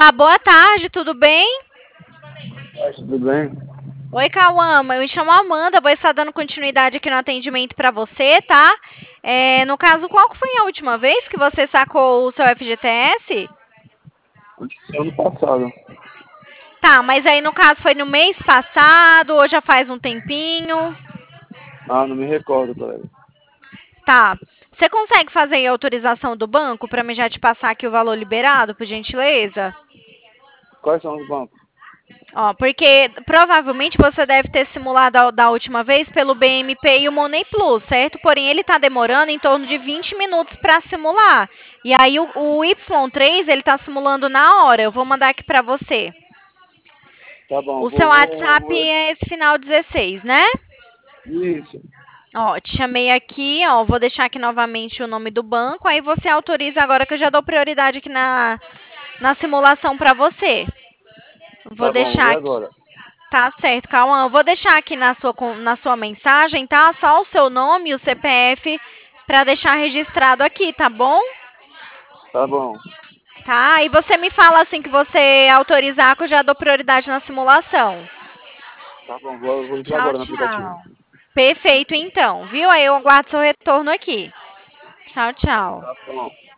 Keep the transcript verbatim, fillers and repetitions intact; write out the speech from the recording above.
Ah, boa tarde, tudo bem? Tudo bem? Oi, Cauã, eu me chamo Amanda, vou estar dando continuidade aqui no atendimento para você, tá? É, no caso, qual que foi a última vez que você sacou o seu F G T S? Ano passado. Tá, mas aí no caso foi no mês passado ou já faz um tempinho? Ah, não me recordo, colega. Tá. Você consegue fazer aí a autorização do banco para mim já te passar aqui o valor liberado, por gentileza? Quais são os bancos? Ó, porque provavelmente você deve ter simulado a- da última vez pelo B M P e o Money Plus, certo? Porém, ele está demorando em torno de vinte minutos para simular. E aí o, o Y três ele está simulando na hora. Eu vou mandar aqui para você. Tá bom, O seu vou, vou, WhatsApp vou. é esse final dezesseis, né? Isso, Ó, te chamei aqui, ó, vou deixar aqui novamente o nome do banco, aí você autoriza agora que eu já dou prioridade aqui na, na simulação para você. Vou tá bom, deixar e aqui. agora? Tá certo, Cauã. Eu vou deixar aqui na sua, con- na sua mensagem, tá? Só o seu nome e o C P F para deixar registrado aqui, tá bom? Tá bom, Tá? E você me fala assim que você autorizar que eu já dou prioridade na simulação. tá bom, vou, vou entrar Tchau, agora no aplicativo. tchau. Perfeito, então, viu? Aí eu aguardo seu retorno aqui. Tchau, tchau. Tá bom.